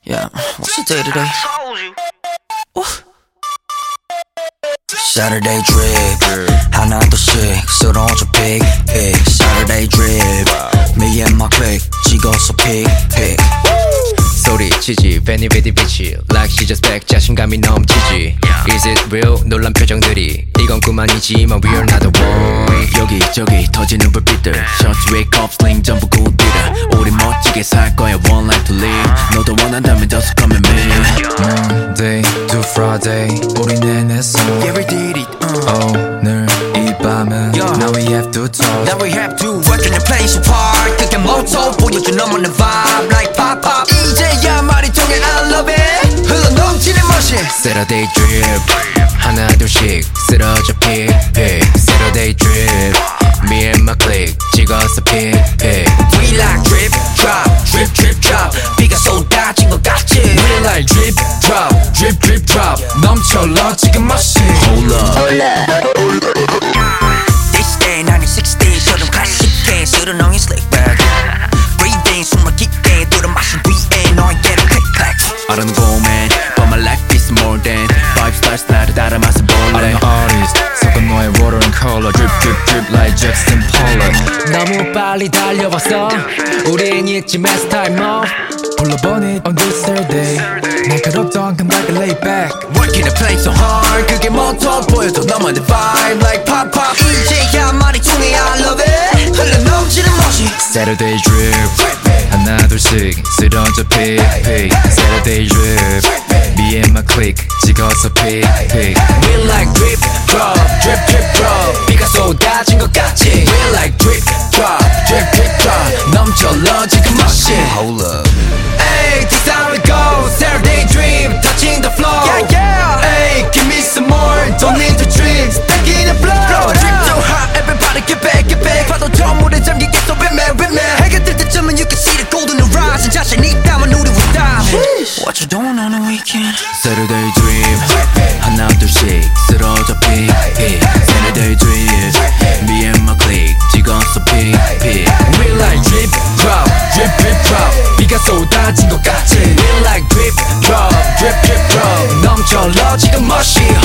Yeah, what's the day today? Saturday drip 하나둘씩 쓰러져 pick Saturday drip me and my clique 찍어서 pick 소리치지 Fanny with the bitch Like she just back 자신감이 넘치지 Is it real? 놀란 표정들이 이건 꿈아니지만 we're not the one 여기저기 터지는 불빛들 Shots wake up sling 전부 굿비를 우리 멋지게 살 거야 one life to live 너도 원한다면 just come and me Monday to Friday 우리 내내서 Yeah we did it 오늘 이 밤은 Now we have to talk Now we have to work in the place so hard 그게 모토 보여준 너만의 vibe Like pop pop 이제야 말이 통해 I love it 흘러넘치는 멋이 Saturday drip 하나둘씩 쓰러져 pick Saturday drip Me and my clique 찍어서 pick We like drip drop drip drip drop 비가 쏟아진 것 같지 We like drip drop drip drip drop 넘쳐러 지금 멋이 Hold up This day 1960처럼 클래식해 스르렁이 slick back Breathing 숨을 깊게 들어 마신 뒤에 너에게로 click clack I don't know man But my life is more than Five stars 나를 따라 맛을 볼래 I'm an artist 섞어 너의 water and color Drip drip drip like Jackson Pollock 너무 빨리 달려왔어 우린 이쯤에서 time off 불러본 it on this Saturday 날카롭던 감각을 lay back Working the place so hard 그게 모토 보여줘 너만의 vibe Like pop pop 이제야 말이 통해 I love it 흘러넘치는 멋이 Saturday drip 하나둘씩 쓰러져 pick Saturday drip Me and my clique 찍어서 pick We like drip drop drip drip drop 비가 쏟아진 것 같지 We like drip drop drip drip drop 넘쳐러 지금 멋이 Hold up Hey this how it goes Saturday dream touching the floor Yeah yeah Hey give me some more Don't need to drink Stacking the blow Drip so hot everybody get back 파도처럼 물에 잠기게 so whip me 해가 뜰 때쯤은 you can see the golden horizon 자신 있다면 우리 will stop What you doing on the weekend Saturday drip 하나둘씩 쓰러져 pick Saturday drip Me and my clique 찍어서 pick We like drip drop drip drip drop 비가 쏟아진 것 같지 We like drip drop drip drip drop 넘쳐러 지금 멋이